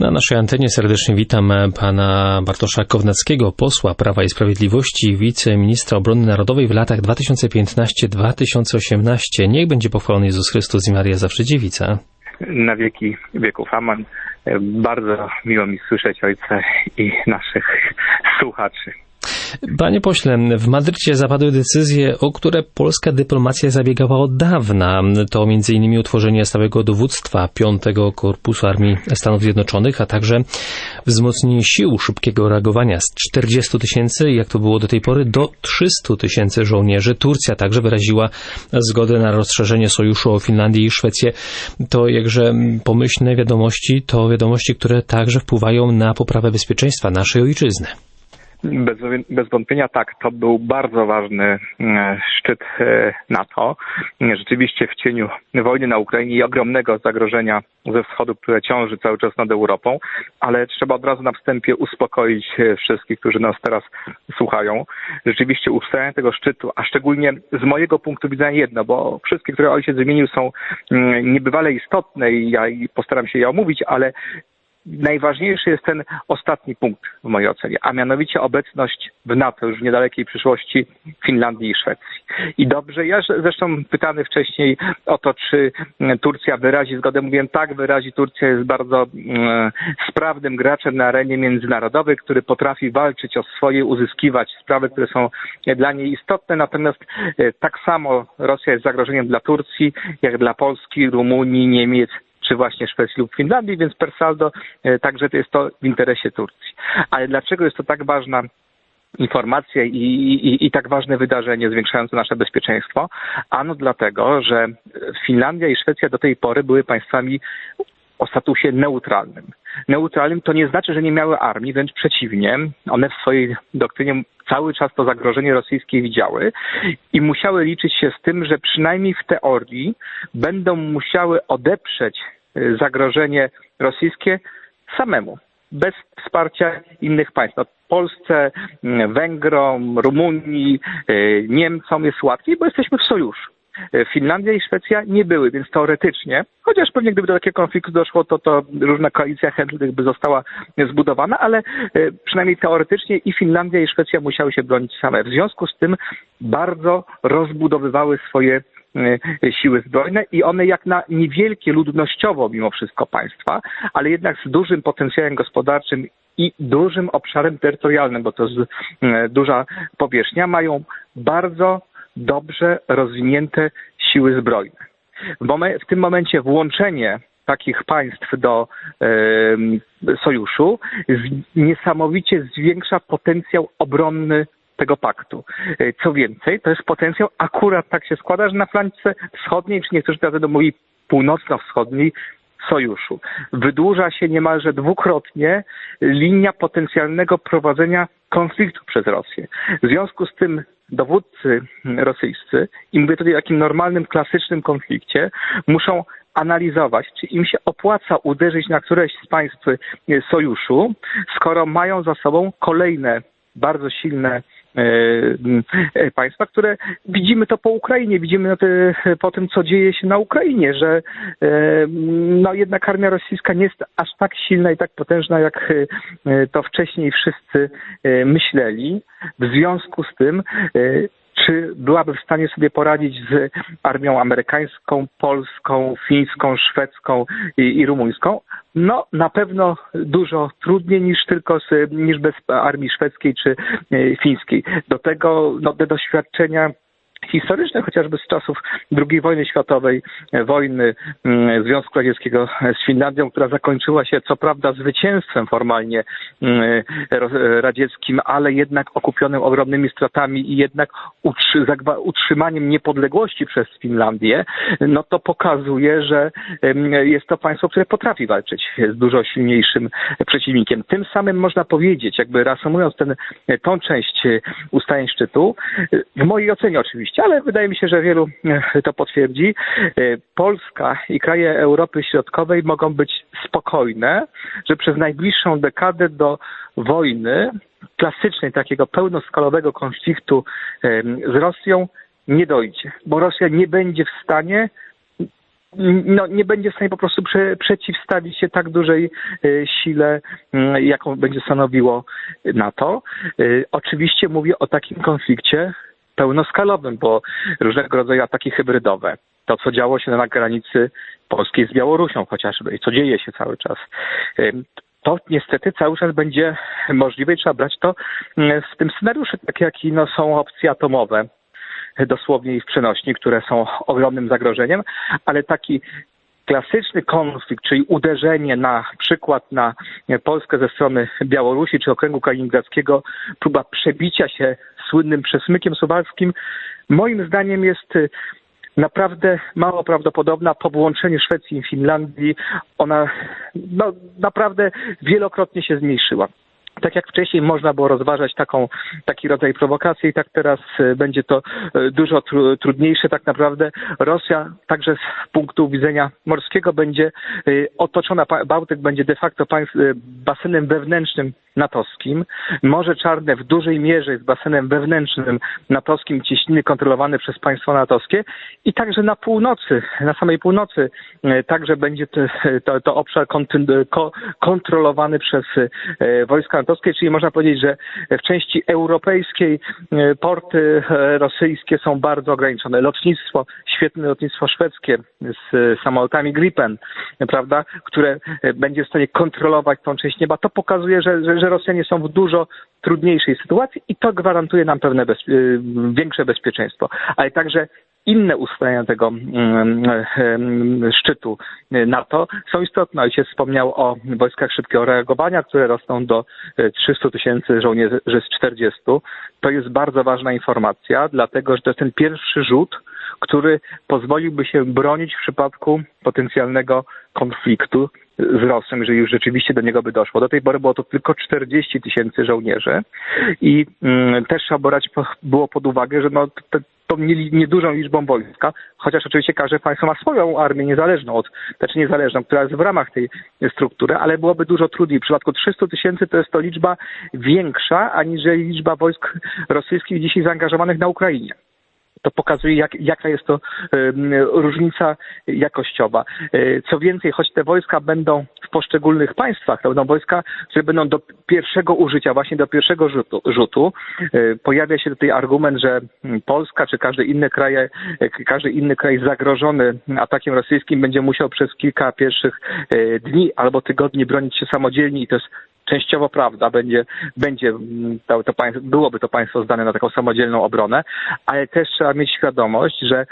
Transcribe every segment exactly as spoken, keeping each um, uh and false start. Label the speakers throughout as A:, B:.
A: Na naszej antenie serdecznie witam pana Bartosza Kownackiego, posła Prawa i Sprawiedliwości, wiceministra obrony narodowej w latach dwa tysiące piętnastego do dwa tysiące osiemnastego. Niech będzie pochwalony Jezus Chrystus i Maria zawsze dziewica.
B: Na wieki wieków amen. Bardzo miło mi słyszeć Ojca i naszych słuchaczy.
A: Panie pośle, w Madrycie zapadły decyzje, o które polska dyplomacja zabiegała od dawna. To między innymi utworzenie stałego dowództwa piątego Korpusu Armii Stanów Zjednoczonych, a także wzmocnienie sił szybkiego reagowania z czterdziestu tysięcy, jak to było do tej pory, do trzystu tysięcy żołnierzy. Turcja także wyraziła zgodę na rozszerzenie sojuszu o Finlandię i Szwecję. To jakże pomyślne wiadomości, to wiadomości, które także wpływają na poprawę bezpieczeństwa naszej ojczyzny.
B: Bez, bez wątpienia tak, to był bardzo ważny szczyt NATO. Rzeczywiście w cieniu wojny na Ukrainie i ogromnego zagrożenia ze wschodu, które ciąży cały czas nad Europą, ale trzeba od razu na wstępie uspokoić wszystkich, którzy nas teraz słuchają. Rzeczywiście ustalenie tego szczytu, a szczególnie z mojego punktu widzenia jedno, bo wszystkie, które ojciec wymienił, są niebywale istotne i ja postaram się je omówić, ale najważniejszy jest ten ostatni punkt w mojej ocenie, a mianowicie obecność w NATO już w niedalekiej przyszłości Finlandii i Szwecji. I dobrze, ja zresztą pytany wcześniej o to, czy Turcja wyrazi zgodę, mówiłem tak, wyrazi. Turcja jest bardzo e, sprawnym graczem na arenie międzynarodowej, który potrafi walczyć o swoje, uzyskiwać sprawy, które są dla niej istotne, natomiast e, tak samo Rosja jest zagrożeniem dla Turcji, jak dla Polski, Rumunii, Niemiec, czy właśnie Szwecji lub Finlandii, więc per saldo e, także to jest to w interesie Turcji. Ale dlaczego jest to tak ważna informacja i, i, i tak ważne wydarzenie zwiększające nasze bezpieczeństwo? Ano dlatego, że Finlandia i Szwecja do tej pory były państwami o statusie neutralnym. Neutralnym to nie znaczy, że nie miały armii, wręcz przeciwnie. One w swojej doktrynie cały czas to zagrożenie rosyjskie widziały i musiały liczyć się z tym, że przynajmniej w teorii będą musiały odeprzeć zagrożenie rosyjskie samemu, bez wsparcia innych państw. No, Polsce, Węgrom, Rumunii, Niemcom jest łatwiej, bo jesteśmy w sojuszu. Finlandia i Szwecja nie były, więc teoretycznie, chociaż pewnie gdyby do takiego konfliktu doszło, to, to różna koalicja chętnych by została zbudowana, ale przynajmniej teoretycznie i Finlandia i Szwecja musiały się bronić same. W związku z tym bardzo rozbudowywały swoje siły zbrojne i one jak na niewielkie ludnościowo mimo wszystko państwa, ale jednak z dużym potencjałem gospodarczym i dużym obszarem terytorialnym, bo to jest duża powierzchnia, mają bardzo dobrze rozwinięte siły zbrojne. W, momen- w tym momencie włączenie takich państw do e, sojuszu z, niesamowicie zwiększa potencjał obronny tego paktu. E, co więcej, to jest potencjał, akurat tak się składa, że na flance wschodniej, czy niektórzy nawet będą mówili północno-wschodniej, sojuszu. Wydłuża się niemalże dwukrotnie linia potencjalnego prowadzenia konfliktu przez Rosję. W związku z tym dowódcy rosyjscy, i mówię tutaj o takim normalnym, klasycznym konflikcie, muszą analizować, czy im się opłaca uderzyć na któreś z państw sojuszu, skoro mają za sobą kolejne bardzo silne e, państwa, które widzimy to po Ukrainie, widzimy te, po tym, co dzieje się na Ukrainie, że e, no jednak armia rosyjska nie jest aż tak silna i tak potężna, jak e, to wcześniej wszyscy e, myśleli. W związku z tym e, czy byłaby w stanie sobie poradzić z armią amerykańską, polską, fińską, szwedzką i, i rumuńską? No, na pewno dużo trudniej niż tylko z, niż bez armii szwedzkiej czy fińskiej. Do tego no, te doświadczenia historyczne, chociażby z czasów drugiej wojny światowej, wojny Związku Radzieckiego z Finlandią, która zakończyła się co prawda zwycięstwem formalnie radzieckim, ale jednak okupionym ogromnymi stratami i jednak utrzymaniem niepodległości przez Finlandię, no to pokazuje, że jest to państwo, które potrafi walczyć z dużo silniejszym przeciwnikiem. Tym samym można powiedzieć, jakby reasumując ten, tą część ustaleń szczytu, w mojej ocenie oczywiście, ale wydaje mi się, że wielu to potwierdzi, Polska i kraje Europy Środkowej mogą być spokojne, że przez najbliższą dekadę do wojny klasycznej, takiego pełnoskalowego konfliktu z Rosją nie dojdzie, bo Rosja nie będzie w stanie no, nie będzie w stanie po prostu prze, przeciwstawić się tak dużej sile, jaką będzie stanowiło NATO. Oczywiście mówię o takim konflikcie pełnoskalowym, bo różnego rodzaju ataki hybrydowe, to co działo się na granicy polskiej z Białorusią chociażby i co dzieje się cały czas, to niestety cały czas będzie możliwe i trzeba brać to w tym scenariuszu, tak jak no, są opcje atomowe, dosłownie i w przenośni, które są ogromnym zagrożeniem, ale taki klasyczny konflikt, czyli uderzenie na przykład na Polskę ze strony Białorusi czy okręgu kaliningradzkiego, próba przebicia się słynnym przesmykiem suwalskim, moim zdaniem jest naprawdę mało prawdopodobna. Po włączeniu Szwecji i Finlandii ona no, naprawdę wielokrotnie się zmniejszyła. Tak jak wcześniej można było rozważać taką, taki rodzaj prowokacji, tak teraz będzie to dużo tru, trudniejsze. Tak naprawdę Rosja także z punktu widzenia morskiego będzie otoczona, Bałtyk będzie de facto państw, basenem wewnętrznym natowskim. Morze Czarne w dużej mierze jest basenem wewnętrznym natowskim, cieśniny kontrolowane przez państwa natowskie i także na północy, na samej północy także będzie to, to, to obszar kontrolowany przez wojska natowskie, czyli można powiedzieć, że w części europejskiej porty rosyjskie są bardzo ograniczone. Lotnictwo, świetne lotnictwo szwedzkie z samolotami Gripen, prawda, które będzie w stanie kontrolować tą część nieba, to pokazuje, że, że, że Rosjanie są w dużo trudniejszej sytuacji i to gwarantuje nam pewne bezpie- większe bezpieczeństwo, ale także inne ustalenia tego um, um, szczytu NATO są istotne. Ojciec wspomniał o wojskach szybkiego reagowania, które rosną do trzystu tysięcy żołnierzy z czterdziestu. To jest bardzo ważna informacja, dlatego że to jest ten pierwszy rzut, który pozwoliłby się bronić w przypadku potencjalnego konfliktu z Rosją, jeżeli już rzeczywiście do niego by doszło. Do tej pory było to tylko czterdzieści tysięcy żołnierzy i mm, też trzeba brać po, było pod uwagę, że no, to, to niedużą liczbą wojska, chociaż oczywiście każde państwo ma swoją armię niezależną od, znaczy niezależną, która jest w ramach tej struktury, ale byłoby dużo trudniej. W przypadku trzystu tysięcy to jest to liczba większa, aniżeli liczba wojsk rosyjskich dzisiaj zaangażowanych na Ukrainie. To pokazuje, jak, jaka jest to y, różnica jakościowa. Y, co więcej, choć te wojska będą w poszczególnych państwach, to będą wojska, które będą do pierwszego użycia, właśnie do pierwszego rzutu. rzutu. Y, pojawia się tutaj argument, że Polska czy każdy inny kraj, każdy inny kraj zagrożony atakiem rosyjskim będzie musiał przez kilka pierwszych y, dni albo tygodni bronić się samodzielnie i to jest częściowo prawda, będzie, będzie to, to państwo, byłoby to państwo zdane na taką samodzielną obronę, ale też trzeba mieć świadomość, że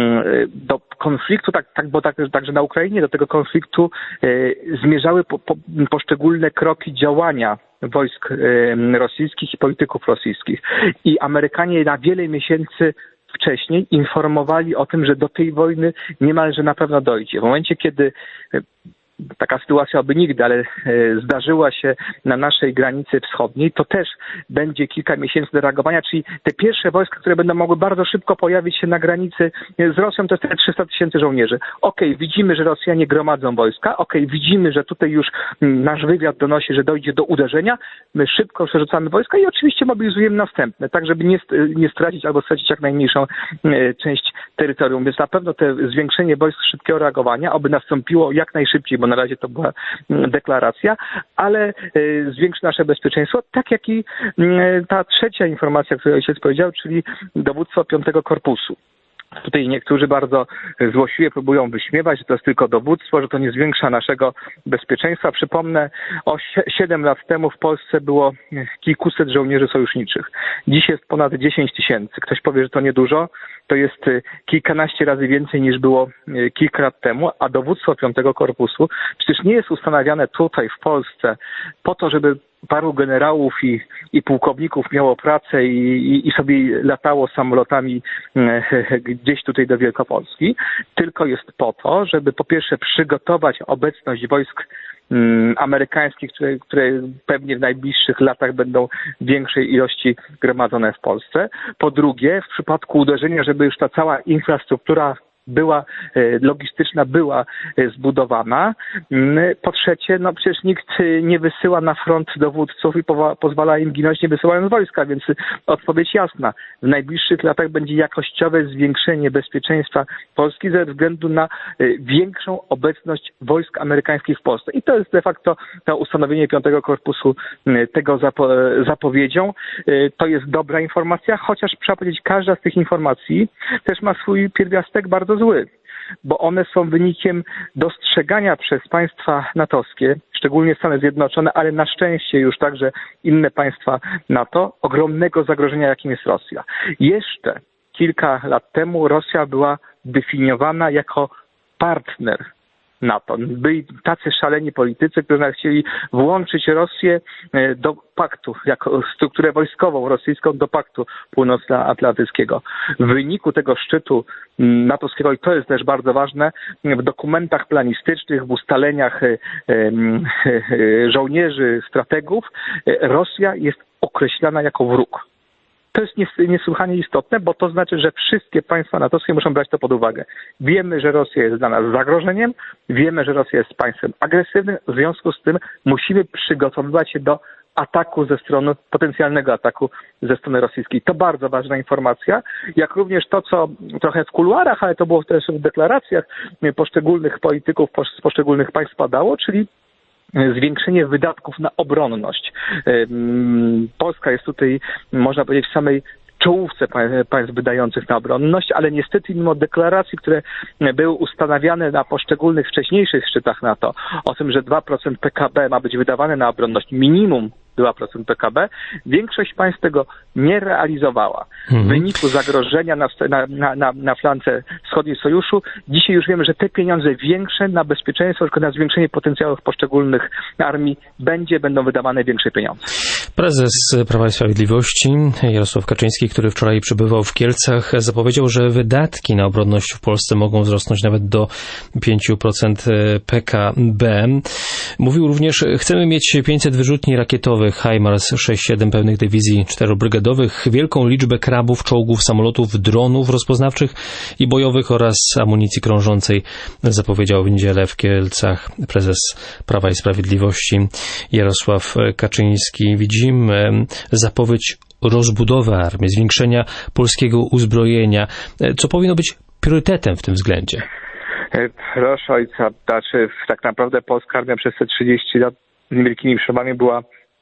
B: do konfliktu, tak, tak bo tak, także na Ukrainie do tego konfliktu y, zmierzały po, po, poszczególne kroki działania wojsk y, rosyjskich i polityków rosyjskich. I Amerykanie na wiele miesięcy wcześniej informowali o tym, że do tej wojny niemalże na pewno dojdzie. W momencie, kiedy taka sytuacja oby nigdy, ale zdarzyła się na naszej granicy wschodniej, to też będzie kilka miesięcy do reagowania, czyli te pierwsze wojska, które będą mogły bardzo szybko pojawić się na granicy z Rosją, to jest te trzysta tysięcy żołnierzy. Okej, okay, widzimy, że Rosjanie gromadzą wojska, okej, okay, widzimy, że tutaj już nasz wywiad donosi, że dojdzie do uderzenia, my szybko przerzucamy wojska i oczywiście mobilizujemy następne, tak żeby nie, nie stracić albo stracić jak najmniejszą część terytorium. Więc na pewno to zwiększenie wojsk szybkiego reagowania, oby nastąpiło jak najszybciej, bo na razie to była deklaracja, ale zwiększy nasze bezpieczeństwo, tak jak i ta trzecia informacja, którą ojciec powiedział, czyli dowództwo piątego Korpusu. Tutaj niektórzy bardzo złośliwie próbują wyśmiewać, że to jest tylko dowództwo, że to nie zwiększa naszego bezpieczeństwa. Przypomnę, o siedem lat temu w Polsce było kilkuset żołnierzy sojuszniczych. Dziś jest ponad dziesięć tysięcy. Ktoś powie, że to niedużo. To jest kilkanaście razy więcej niż było kilka lat temu, a dowództwo piątego Korpusu przecież nie jest ustanawiane tutaj w Polsce po to, żeby paru generałów i, i pułkowników miało pracę i, i, i sobie latało samolotami gdzieś tutaj do Wielkopolski, tylko jest po to, żeby po pierwsze przygotować obecność wojsk um, amerykańskich, które, które pewnie w najbliższych latach będą w większej ilości gromadzone w Polsce. Po drugie, w przypadku uderzenia, żeby już ta cała infrastruktura była logistyczna, była zbudowana. Po trzecie, no przecież nikt nie wysyła na front dowódców i powa- pozwala im ginąć, nie wysyłając wojska, więc odpowiedź jasna. W najbliższych latach będzie jakościowe zwiększenie bezpieczeństwa Polski ze względu na większą obecność wojsk amerykańskich w Polsce. I to jest de facto to ustanowienie piątego korpusu tego zapo- zapowiedzią. To jest dobra informacja, chociaż trzeba powiedzieć, każda z tych informacji też ma swój pierwiastek bardzo zły, bo one są wynikiem dostrzegania przez państwa natowskie, szczególnie Stany Zjednoczone, ale na szczęście już także inne państwa NATO, ogromnego zagrożenia, jakim jest Rosja. Jeszcze kilka lat temu Rosja była definiowana jako partner NATO. Byli tacy szaleni politycy, którzy chcieli włączyć Rosję do paktu, jako strukturę wojskową rosyjską do paktu północnoatlantyckiego. W wyniku tego szczytu natowskiego, i to jest też bardzo ważne, w dokumentach planistycznych, w ustaleniach żołnierzy, strategów, Rosja jest określana jako wróg. To jest niesłychanie istotne, bo to znaczy, że wszystkie państwa natowskie muszą brać to pod uwagę. Wiemy, że Rosja jest dla nas zagrożeniem, wiemy, że Rosja jest państwem agresywnym, w związku z tym musimy przygotowywać się do ataku ze strony, potencjalnego ataku ze strony rosyjskiej. To bardzo ważna informacja, jak również to, co trochę w kuluarach, ale to było też w deklaracjach poszczególnych polityków z poszczególnych państw padało, czyli zwiększenie wydatków na obronność. Polska jest tutaj, można powiedzieć, w samej czołówce państw wydających na obronność, ale niestety mimo deklaracji, które były ustanawiane na poszczególnych wcześniejszych szczytach NATO, o tym, że dwa procent P K B ma być wydawane na obronność, minimum dwa procent P K B, większość państw tego nie realizowała. Mhm. W wyniku zagrożenia na, na, na, na flance wschodniej sojuszu, dzisiaj już wiemy, że te pieniądze większe na bezpieczeństwo, tylko na zwiększenie potencjałów poszczególnych armii będzie, będą wydawane większe pieniądze.
A: Prezes Prawa i Sprawiedliwości Jarosław Kaczyński, który wczoraj przebywał w Kielcach, zapowiedział, że wydatki na obronność w Polsce mogą wzrosnąć nawet do pięć procent P K B. Mówił również, chcemy mieć pięćset wyrzutni rakietowych, HIMARS sześć siedem pełnych dywizji czterobrygadowych, wielką liczbę krabów, czołgów, samolotów, dronów rozpoznawczych i bojowych oraz amunicji krążącej, zapowiedział w niedzielę w Kielcach prezes Prawa i Sprawiedliwości Jarosław Kaczyński. Widzimy zapowiedź rozbudowy armii, zwiększenia polskiego uzbrojenia. Co powinno być priorytetem w tym względzie?
B: Proszę ojca, znaczy tak naprawdę polska armia przez te trzydzieści lat z niewielkimi przerwami była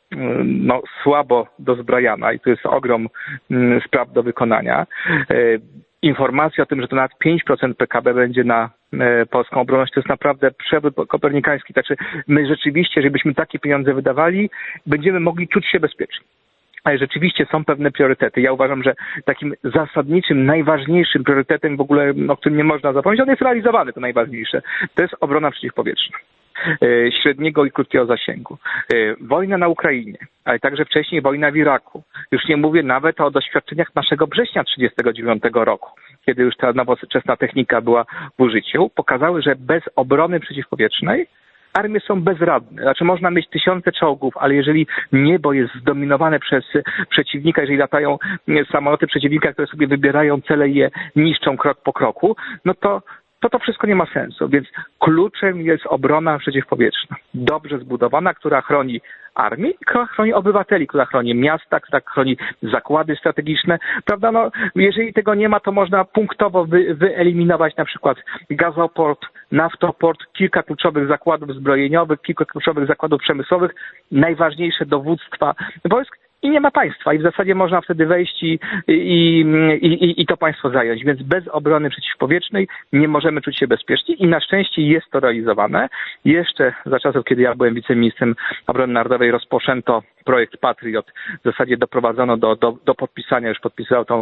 B: no, słabo dozbrajana i to jest ogrom mm, spraw do wykonania. E, informacja o tym, że to nawet pięć procent P K B będzie na e, polską obronność, to jest naprawdę przewrót kopernikański. Także my rzeczywiście, żebyśmy takie pieniądze wydawali, będziemy mogli czuć się bezpiecznie. Ale rzeczywiście są pewne priorytety. Ja uważam, że takim zasadniczym, najważniejszym priorytetem w ogóle, o którym nie można zapomnieć, on jest realizowany, to najważniejsze, to jest obrona przeciwpowietrzna średniego i krótkiego zasięgu. Wojna na Ukrainie, ale także wcześniej wojna w Iraku. Już nie mówię nawet o doświadczeniach naszego września trzydziestego dziewiątego roku, kiedy już ta nowoczesna technika była w użyciu, pokazały, że bez obrony przeciwpowietrznej armie są bezradne. Znaczy można mieć tysiące czołgów, ale jeżeli niebo jest zdominowane przez przeciwnika, jeżeli latają samoloty przeciwnika, które sobie wybierają cele i je niszczą krok po kroku, no to to to wszystko nie ma sensu. Więc kluczem jest obrona przeciwpowietrzna. Dobrze zbudowana, która chroni armię, która chroni obywateli, która chroni miasta, która chroni zakłady strategiczne. Prawda? No, jeżeli tego nie ma, to można punktowo wy, wyeliminować na przykład gazoport, naftoport, kilka kluczowych zakładów zbrojeniowych, kilka kluczowych zakładów przemysłowych, najważniejsze dowództwa wojsk. I nie ma państwa i w zasadzie można wtedy wejść i, i, i, i to państwo zająć. Więc bez obrony przeciwpowietrznej nie możemy czuć się bezpiecznie i na szczęście jest to realizowane. Jeszcze za czasów, kiedy ja byłem wiceministrem obrony narodowej, rozpoczęto projekt Patriot. W zasadzie doprowadzono do, do, do podpisania, już podpisał tą,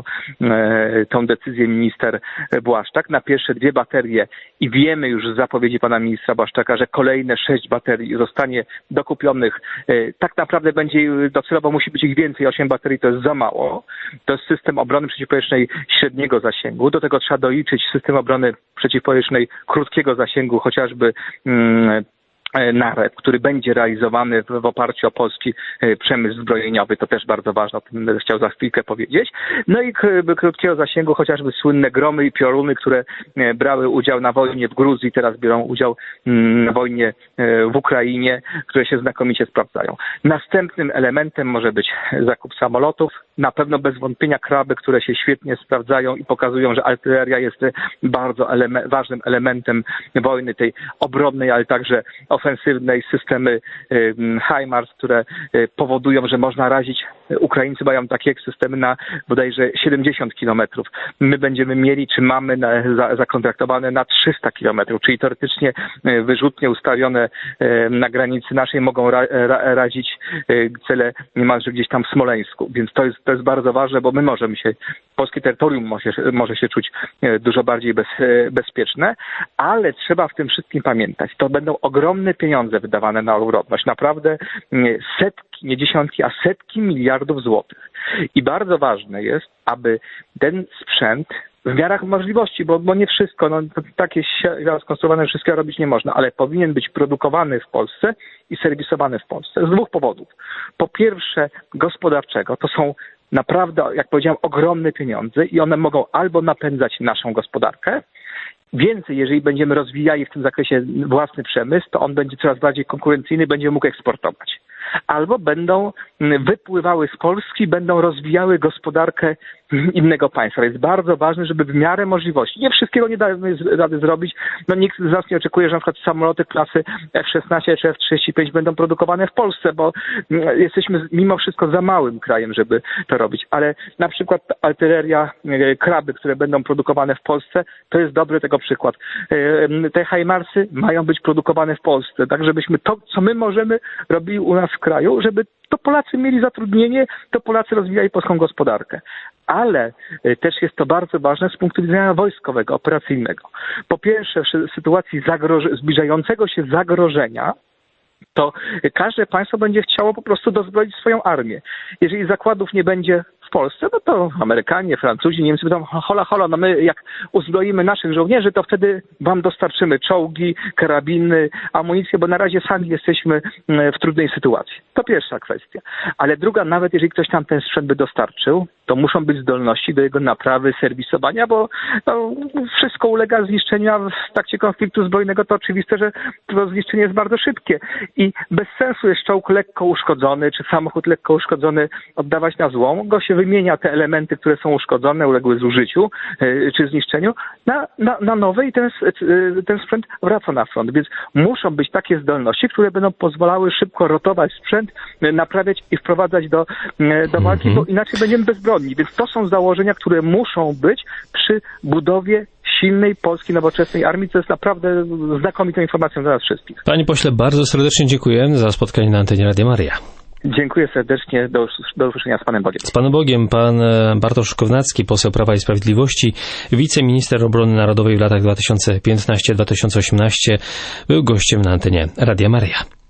B: e, tą decyzję minister Błaszczak na pierwsze dwie baterie i wiemy już z zapowiedzi pana ministra Błaszczaka, że kolejne sześć baterii zostanie dokupionych. E, tak naprawdę będzie docelowo musi być ich więcej, osiem baterii to jest za mało. To jest system obrony przeciwpowietrznej średniego zasięgu. Do tego trzeba doliczyć system obrony przeciwpowietrznej krótkiego zasięgu, chociażby mm, narew, który będzie realizowany w, w oparciu o polski przemysł zbrojeniowy. To też bardzo ważne, o tym będę chciał za chwilkę powiedzieć. No i k- krótkiego zasięgu chociażby słynne Gromy i Pioruny, które brały udział na wojnie w Gruzji, teraz biorą udział na wojnie w Ukrainie, które się znakomicie sprawdzają. Następnym elementem może być zakup samolotów. Na pewno bez wątpienia kraby, które się świetnie sprawdzają i pokazują, że artyleria jest bardzo eleme- ważnym elementem wojny tej obronnej, ale także ofensywnej, systemy y, HIMARS, które y, powodują, że można razić. Ukraińcy mają takie systemy na bodajże siedemdziesiąt kilometrów. My będziemy mieli, czy mamy na, za, zakontraktowane na trzysta kilometrów, czyli teoretycznie y, wyrzutnie ustawione y, na granicy naszej mogą ra, ra, razić y, cele niemalże gdzieś tam w Smoleńsku. Więc to jest, to jest bardzo ważne, bo my możemy się, polskie terytorium może, może się czuć y, dużo bardziej bez, y, bezpieczne, ale trzeba w tym wszystkim pamiętać. To będą ogromne pieniądze wydawane na obronność. Naprawdę y, setki, nie dziesiątki, a setki miliardów złotych. I bardzo ważne jest, aby ten sprzęt w miarach możliwości, bo, bo nie wszystko, no takie skonstruowane wszystkiego robić nie można, ale powinien być produkowany w Polsce i serwisowany w Polsce z dwóch powodów. Po pierwsze gospodarczego, to są naprawdę, jak powiedziałem, ogromne pieniądze i one mogą albo napędzać naszą gospodarkę. Więcej, jeżeli będziemy rozwijali w tym zakresie własny przemysł, to on będzie coraz bardziej konkurencyjny, będzie mógł eksportować. Albo będą wypływały z Polski, będą rozwijały gospodarkę innego państwa. To jest bardzo ważne, żeby w miarę możliwości. Nie wszystkiego nie da rady zrobić. No nikt z nas nie oczekuje, że na przykład samoloty klasy F szesnaście czy F trzydzieści pięć będą produkowane w Polsce, bo jesteśmy mimo wszystko za małym krajem, żeby to robić. Ale na przykład artyleria, kraby, które będą produkowane w Polsce, to jest dobry tego przykład. Te HIMARSy mają być produkowane w Polsce, tak żebyśmy to, co my możemy, robili u nas w kraju, żeby to Polacy mieli zatrudnienie, to Polacy rozwijali polską gospodarkę. Ale też jest to bardzo ważne z punktu widzenia wojskowego, operacyjnego. Po pierwsze, w sytuacji zagroże- zbliżającego się zagrożenia, to każde państwo będzie chciało po prostu dozbroić swoją armię. Jeżeli zakładów nie będzie w Polsce, no to Amerykanie, Francuzi, Niemcy będą hola, hola, no my jak uzbroimy naszych żołnierzy, to wtedy wam dostarczymy czołgi, karabiny, amunicję, bo na razie sami jesteśmy w trudnej sytuacji. To pierwsza kwestia. Ale druga, nawet jeżeli ktoś tam ten sprzęt by dostarczył, to muszą być zdolności do jego naprawy, serwisowania, bo no, wszystko ulega zniszczeniu, a w trakcie konfliktu zbrojnego to oczywiste, że to zniszczenie jest bardzo szybkie. I bez sensu jest czołg lekko uszkodzony, czy samochód lekko uszkodzony oddawać na złom, go się wymienia te elementy, które są uszkodzone, uległy zużyciu yy, czy zniszczeniu, na, na, na nowe i ten, yy, ten sprzęt wraca na front. Więc muszą być takie zdolności, które będą pozwalały szybko rotować sprzęt, yy, naprawiać i wprowadzać do, yy, do walki, mm-hmm. bo inaczej będziemy bezbronni. Więc to są założenia, które muszą być przy budowie silnej polskiej, nowoczesnej armii, co jest naprawdę znakomitą informacją dla nas wszystkich.
A: Panie pośle, bardzo serdecznie dziękuję za spotkanie na antenie Radia Maryja.
B: Dziękuję serdecznie. Do, do usłyszenia z Panem Bogiem.
A: Z Panem Bogiem. Pan Bartosz Kownacki, poseł Prawa i Sprawiedliwości, wiceminister obrony narodowej w latach dwa tysiące piętnastym do dwa tysiące osiemnastym, był gościem na antenie Radia Maryja.